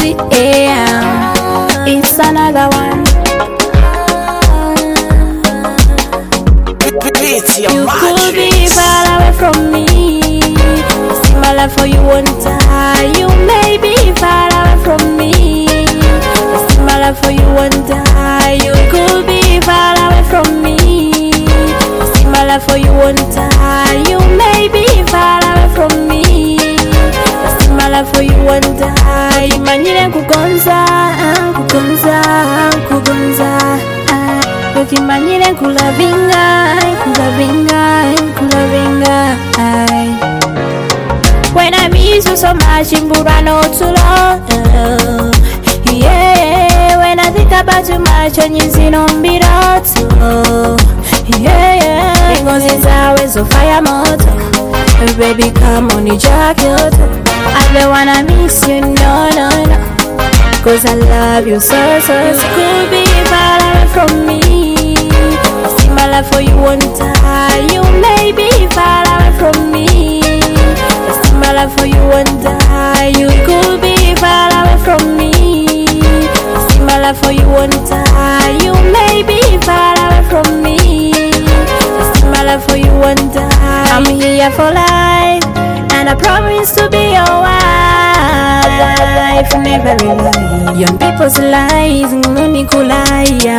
yeah. It's another one. You could be far away from me. See my life for you one time. You may be far away from me. See my life for you one time. You could be far away from me. See my life for you one time. You may be far away from me. See my life for you one time. Manyire kugonza, kugonza, kugonza. Ukimanyire kulavinga, kulavinga, kulavinga. When I miss you so much, imbura no too long. Yeah, when I think about you much, onyinzi no mbiroto. Yeah, because it's always a fire motor. Baby, come on, you jacket. I don't wanna miss you, no, no, no. Cause I love you so, so. You could be far away from me. See my life for you one time. You may be far away from me. See my life for you one time. You could be far away from me. See my life for you one time. You may be far away from me. See my life for you one time. I'm here for life, and I promise to be your wife. Never rely young people's lies, nunikulaya.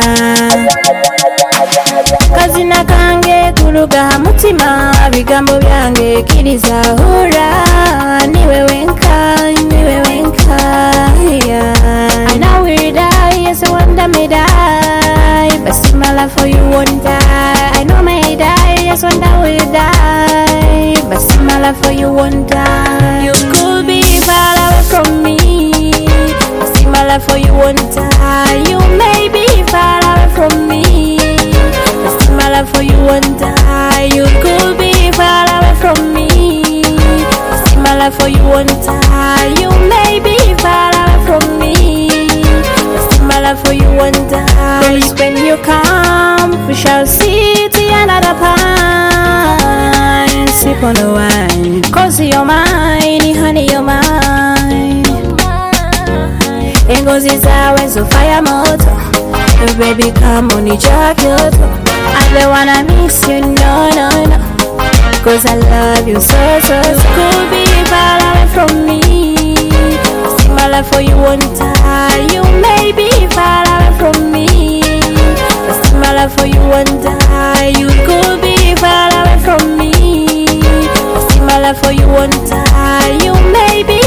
Kazina kange kuruga mutima, bigambo byange kiriza hura. Niwe wenka, niwe wenka. I know we'll die, yes I wonder me die. But see my life for you won't die. I know may die, yes wonder we'll die. But see my life for you won't die. You could be far away from me. See my life for you one time. You may be far away from me. See my life for you one time. You could be far away from me. See my life for you one time. You may be far away from me. See my life for you one time. Please, when you come, we shall sit another pine. Sip on the wine, cause you're mine, honey, you're mine. Ngozi zawe zo fire motor. Baby, come on, you jacket. I don't wanna miss you, no, no, no. Cause I love you so, so, so. Could be far away from me. See my life for you one time. You may be far away from me. See my life for you one time. You could be far away from me. See my life for you one time. You may be